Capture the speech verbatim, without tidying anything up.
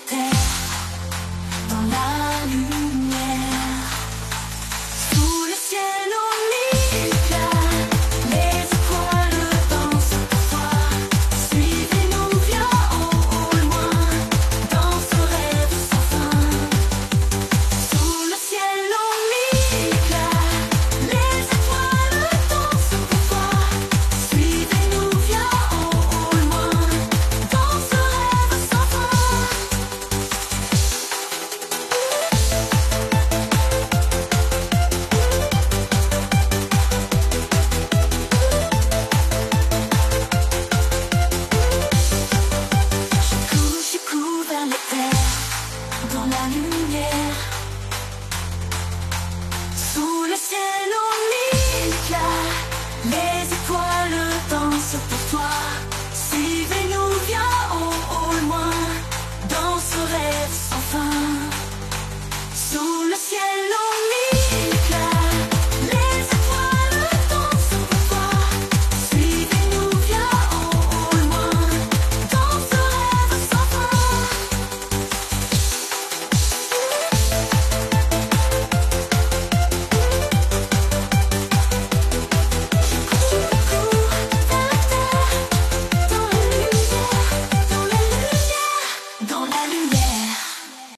terre, dans la lumière. Sous le ciel au éclat, les étoiles dansent pour toi. Suivez-nous, viens en haut, loin, dans ce rêve sans fin. Sous le ciel au éclat, les étoiles dansent pour toi. Suivez-nous, viens en haut, loin, dans ce rêve sans fin. Je cours, je cours vers les terres, dans la lumière.